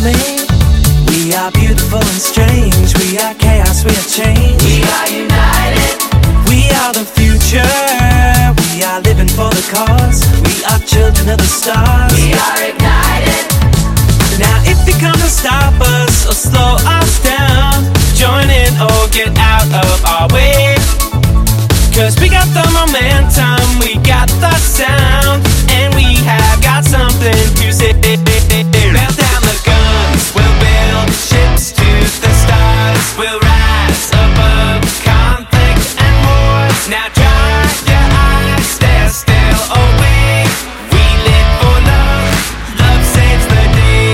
army. We are beautiful and strange. We are chaos, we are change. We are united. We are the future. We are living for the cause. We are children of the stars. We are ignited. Now if you come to stop us or slow us down, join in or get out of our way. 'Cause we got the momentum, we got the sound, and we have got something to say. Melt down the guns, we'll build ships to the stars. We'll rise above conflict and wars. Now dry your eyes, stare still away. We live for love, love saves the day.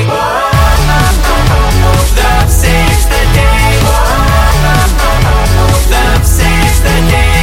Love saves the day. Love saves the day.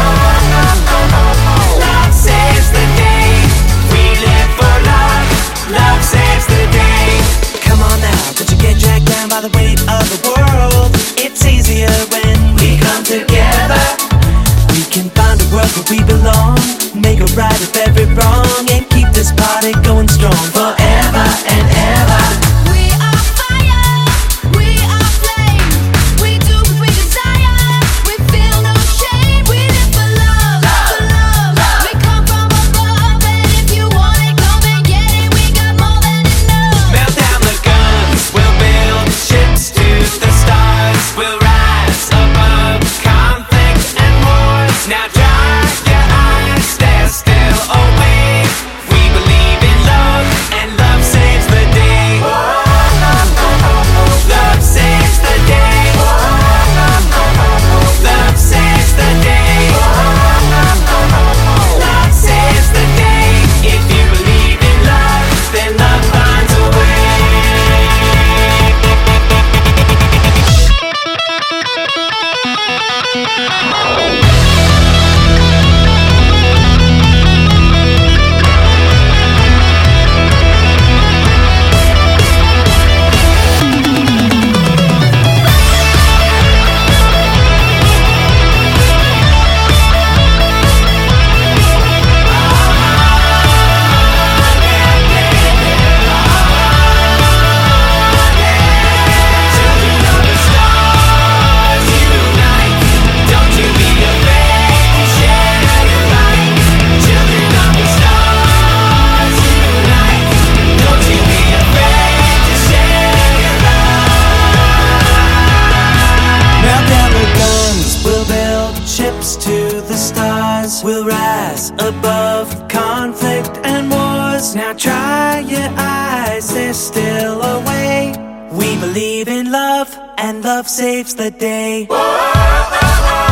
Love saves the day. We live for love, love saves the day. Come on now, don't you get dragged down by the weight of the world. It's easier when we come together. We can find a world where we belong, make a right of every wrong, and keep this party going strong forever and ever. We are fire, we are flame. We do what we desire. We feel no shame. We live for love, for love. We come from above, and if you want it, come and get it. We got more than enough. Melt down the guns, we'll build ships to the stars. We'll rise above conflict and wars. Now dry your eyes, stare still away. We believe in love, and love saves the day. Love saves the day. Love saves the day. Love saves the day. If you believe in love, then love finds a way. Melt down the guns, we'll build ships to the stars. We'll rise above conflict and wars. Now dry your eyes, they're still away. We believe in love, and love saves the day.